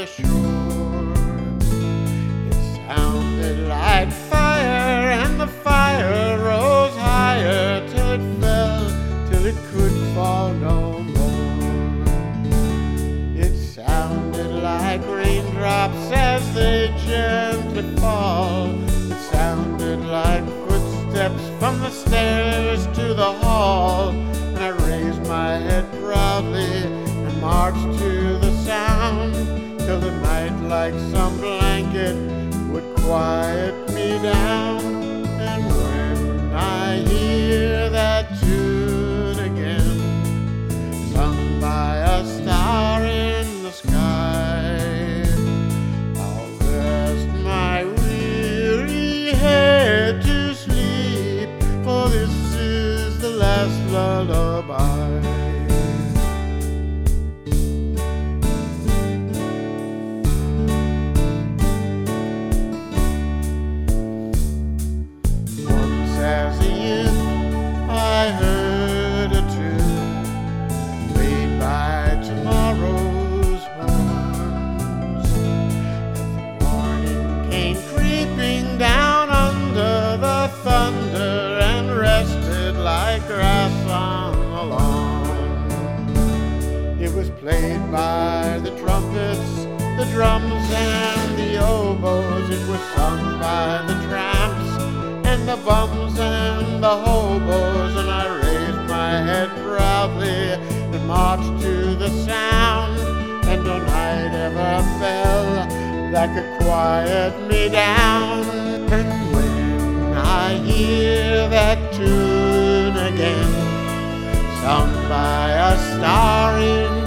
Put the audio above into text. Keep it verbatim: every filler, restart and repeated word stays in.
shore. It sounded like fire, and the fire rose higher till it fell, till it could fall no more. It sounded like raindrops as they gently fall. It sounded like footsteps from the stairs to the hall. And I raised my head proudly and marched to the sound, till the night like some blanket would quiet me down. And when I hear that tune again, sung by a star in the sky, I'll rest my weary head to sleep, for this is the last lullaby. As a youth, I heard a tune played by tomorrow's horns. As the morning came creeping down under the thunder and rested like grass on the lawn. It was played by the trumpets, the drums, and the oboes. It was sung by the tramps and the bums and the hobos, and I raised my head proudly and marched to the sound, and no night ever fell that could quiet me down. And when I hear that tune again, sung by a star in